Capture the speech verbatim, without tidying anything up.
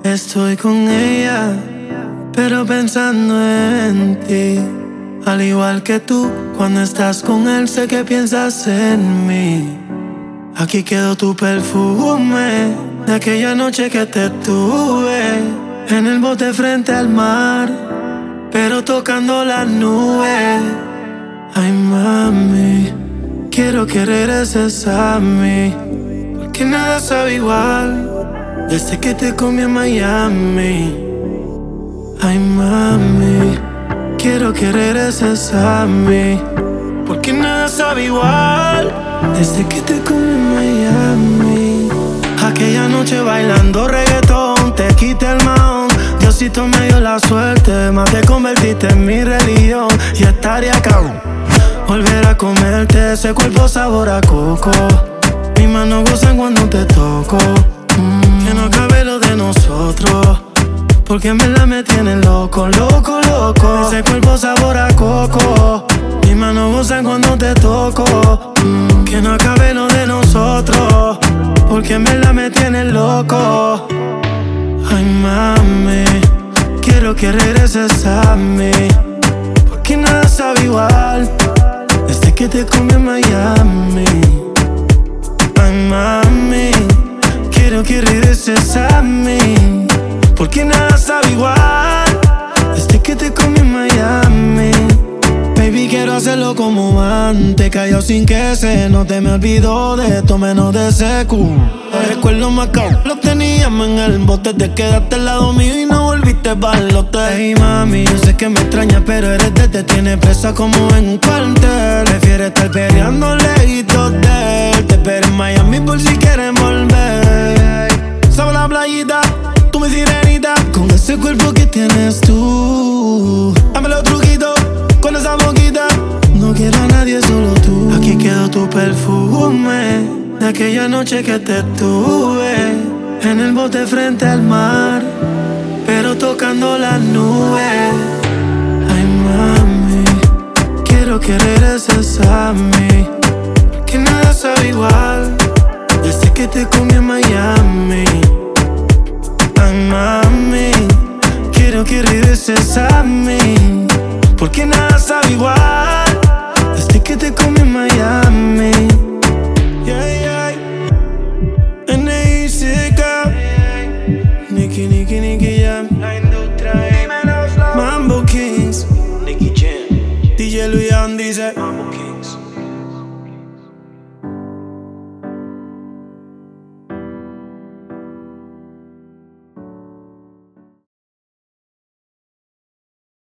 Estoy con ella, pero pensando en ti. Al igual que tú, cuando estás con él sé que piensas en mí. Aquí quedó tu perfume de aquella noche que te tuve en el bote frente al mar, pero tocando las nubes. Ay mami, quiero que regreses a mí, porque nada sabe igual desde que te comí en Miami. Ay mami, quiero que regreses a mí, porque nada sabe igual desde que te comí en Miami. Aquella noche bailando reggaetón, te quité el mahón. Diosito me dio la suerte, más te convertiste en mi religión. Y estaría cabrón volver a comerte ese cuerpo sabor a coco. Mis manos gozan cuando te toco. mm, Que no acabe lo de nosotros, porque en verdad me tienen loco, loco, loco. Ese cuerpo sabor a coco. Mis manos gozan cuando te toco. mm, Que no acabe lo de nosotros, porque en verdad me tienen loco. Ay mami, quiero que regreses a mí, porque nada sabe igual desde que te comí en Miami. Ay mami, quiero que regreses a mí, porque nada sabe igual desde que te comí en Miami. Baby, quiero hacerlo como antes, callado sin que se note. Me olvido de esto, menos de ese culo. Recuerdo más cabrón, lo teníamos en el bote. Te quedaste al lado mío y no volviste pa'l lote. Hey mami, yo sé que me extrañas, pero eres de te tiene presa como en un cuartel. Prefieres estar peleando lejitos de él. Te espero en Miami por si quieres volver. Sabe la playita, tú mi sirenita, con ese cuerpo que tienes tú. Dame los truquitos con esa boquita, no quiero a nadie, solo tú. Aquí quedó tu perfume de aquella noche que te tuve en el bote frente al mar, pero tocando las nubes. Ay mami, quiero que regreses a mí, porque nada sabe igual desde que te comí en Miami. Ay mami, quiero que regreses a mí, porque nada sabe igual desde que te comí en Miami. Yeah, yeah. N I C K, Nicky, Nicky, Nicky Jam, Mambo Kings, Nicky Jam, D J Luyan dice Mambo Kings.